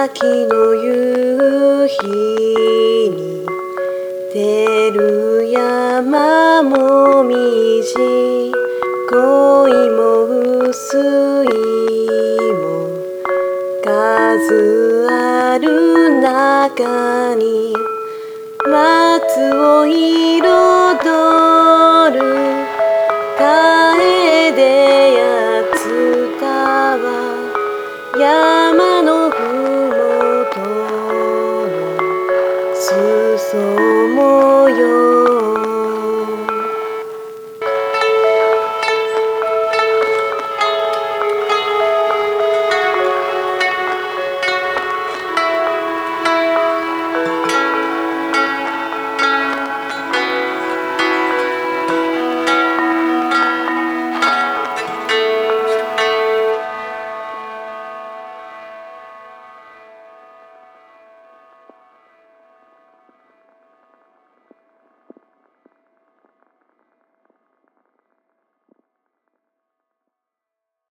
秋の夕日に照る山もみじ、恋も薄いも数ある中に、夏を彩る楓やツタは山のふもとの裾も